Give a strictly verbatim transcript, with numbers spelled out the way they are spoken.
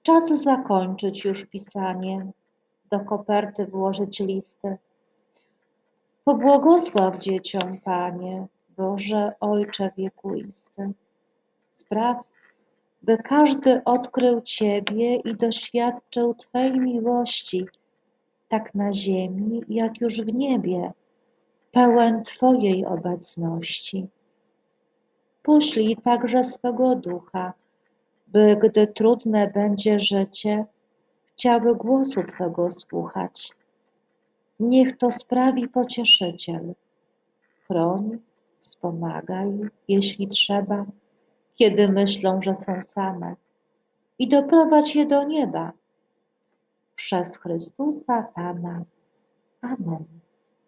Czas zakończyć już pisanie, do koperty włożyć listy. Pobłogosław dzieciom, Panie, Boże Ojcze wiekuisty. Spraw, by każdy odkrył Ciebie i doświadczył Twej miłości, tak na ziemi, jak już w niebie, pełen Twojej obecności. Poślij także swego Ducha, by gdy trudne będzie życie, chciały głosu Twego słuchać. Niech to sprawi Pocieszyciel. Chroń, wspomagaj, jeśli trzeba, kiedy myślą, że są same, i doprowadź je do nieba. Przez Chrystusa Pana. Amen.